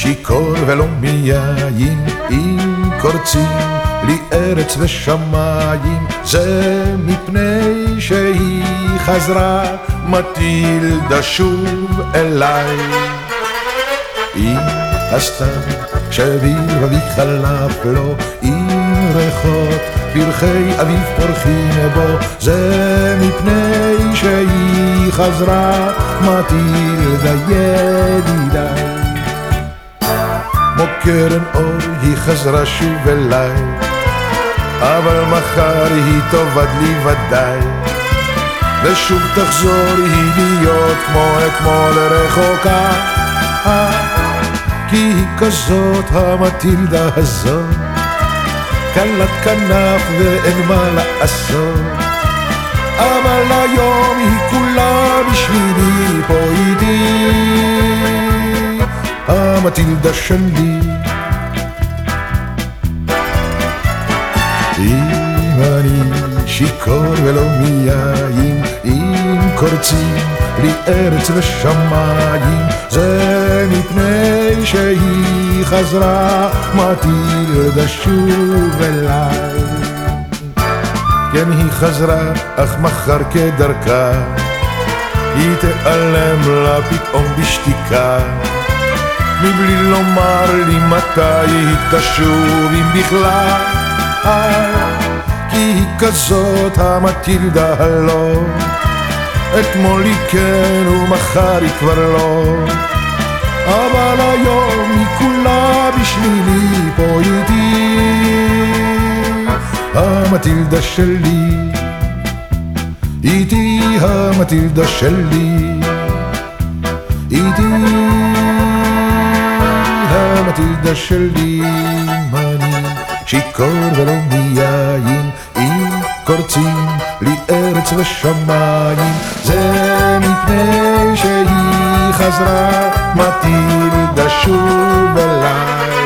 שיכור ולא מיין, אם קורצים לי ארץ ושמיים, זה מפני שהיא חזרה מטילדה שוב אליי. אם הסתיו שביר אבי חלף לו, אם ריחות פרחי אביב פורחים בו, זה מפני שהיא חזרה מטילדה ידידיי. כמו קרן אור היא חזרה שוב אליי, אבל מחר היא תאבד לי ודאי, ושוב תחזור היא להיות כמו אתמול רחוקה, כי היא כזאת המטילדה הזאת, קלת כנף ואין מה לעשות, אבל היום היא כולה בשבילי פה איתי, המטילדה שלי. אם אני שיכור ולא מיין, אם קורצים לי ארץ ושמיים, זה מפני שהיא חזרה מטילדה שוב אליי. כן היא חזרה אך מחר כדרכה, היא תיעלם לה פתאום בשתיקה, מבלי לומר לי מתי היא תשוב אם בכלל, כי היא כזאת המטילדה הלא, אתמול היא כן ומחר היא כבר לא, אבל היום היא כולה בשבילי פה איתי, המטילדה שלי, איתי המטילדה שלי, איתי המטילדה שלי. אני שיכור ולא מיין, אם קורצים לי ארץ ושמיים, זה מפני שהיא חזרה מטילדה שוב אליי.